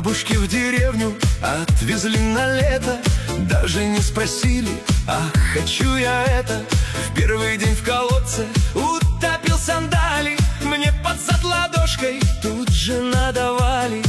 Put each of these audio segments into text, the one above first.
бабушки в деревню отвезли на лето. Даже не спросили, ах, хочу я это. В первый день в колодце утопил сандали. Мне под зад ладошкой тут же надавали.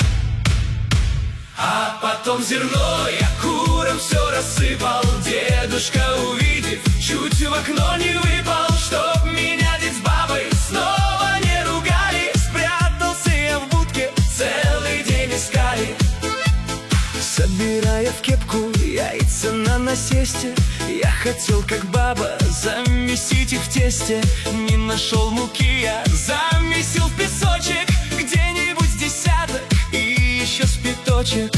А потом зерно я курам все рассыпал. Дедушка, увидев, чуть в окно не выпал. Чтоб меня дед с бабой снова не ругали, спрятался я в будке, целый день искали. Собирая в кепку яйца на насесте, я хотел, как баба, замесить их в тесте. Не нашел муки, я замесил в песочек, где-нибудь с десяток и еще с пяточек.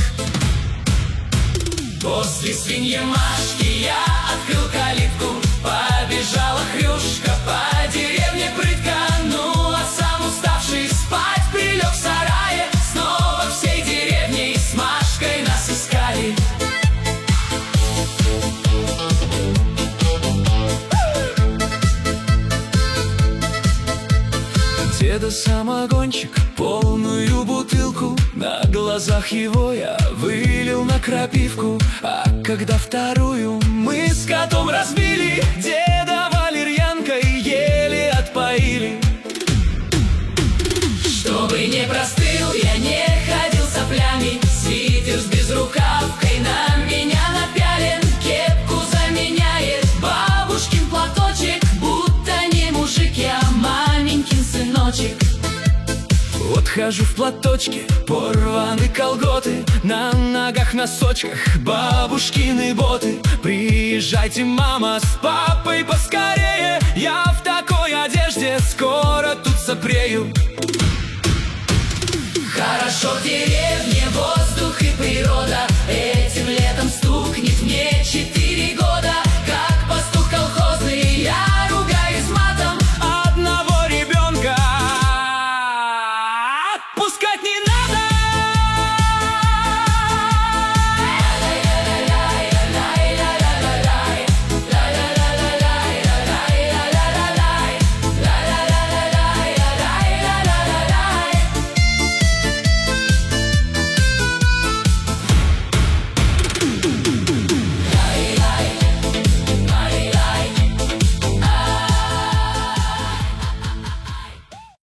После свиньи Машки я открыл калитку. Побежала Хрюшка по деревне прытко. Ну а сам, уставший спать, прилег в сарае. Снова всей деревней с Машкой нас искали. Деда самогончик, полную бутылку, на глазах его я вылил на крапивку. А когда вторую мы с котом разбили, деда валерьянкой еле отпоили. Чтобы не простыл, я не ходил соплями. Свитер с безрукавкой на меня напялен. Кепку заменяет бабушкин платочек. Будто не мужик я, маменькин сыночек. Вот хожу в платочке, порваны колготы, на ногах носочках бабушкины боты. Приезжайте, мама, с папой поскорее, я в такой одежде скоро тут сопрею.